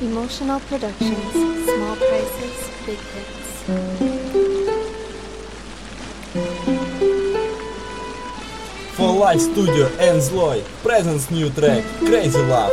Emotional Productions, small prices, big hits. For Life Studio and Zloy presents new track Crazy Love.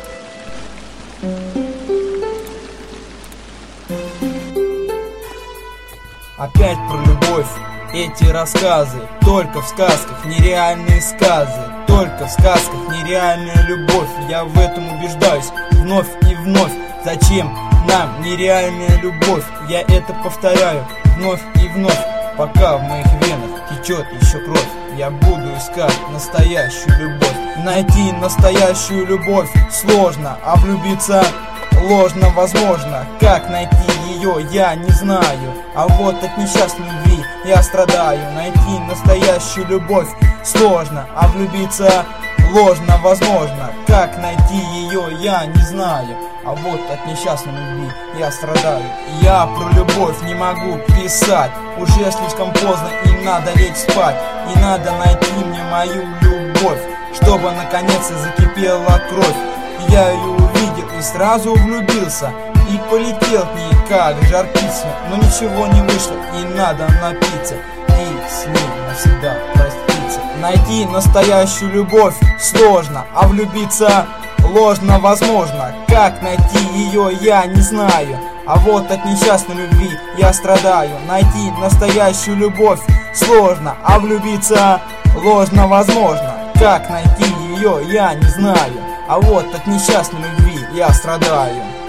Опять про любовь, эти рассказы, только в сказках нереальные сказы, только в сказках нереальная любовь. Я в этом убеждаюсь вновь и вновь. Зачем нам нереальная любовь? Я это повторяю вновь и вновь. Пока в моих венах течет еще кровь, я буду искать настоящую любовь. Найти настоящую любовь сложно, а влюбиться ложно возможно. Как найти ее, я не знаю. А вот от несчастной любви я страдаю. Найти настоящую любовь сложно, а влюбиться ложно возможно. Как найти ее, я не знаю. А вот от несчастной любви я страдаю. Я про любовь не могу писать, уже слишком поздно и надо лечь спать. И надо найти мне мою любовь, чтобы наконец-то закипела кровь. Я ее увидел и сразу влюбился, и полетел к ней как жар птицы. Но ничего не вышло, и надо напиться, и с ней навсегда проститься. Найти настоящую любовь сложно, а влюбиться ложно возможно. Как найти ее, я не знаю. А вот от несчастной любви я страдаю. Найти настоящую любовь сложно, а влюбиться ложно возможно. Как найти ее, я не знаю. А вот от несчастной любви я страдаю.